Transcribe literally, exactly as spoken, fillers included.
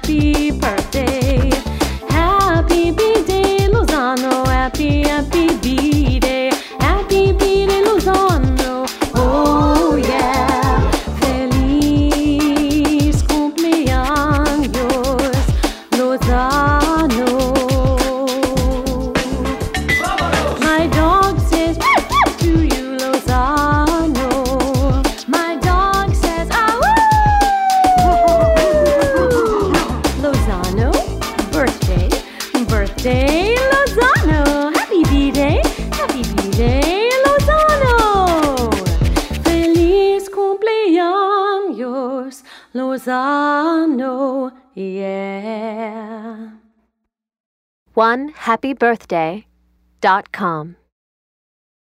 happy birthday. Happy B-Day, Lozano. Happy, happy B-Day. Happy B-Day, Lozano. Oh yeah. Feliz cumpleaños, Lozano. My dog says to you, Lozano. My dog says ah woo. Lozano, birthday, birthday, Lozano. Happy B-Day, happy B-Day, Lozano. Feliz cumpleaños, Lozano, yeah. one happy birthday dot com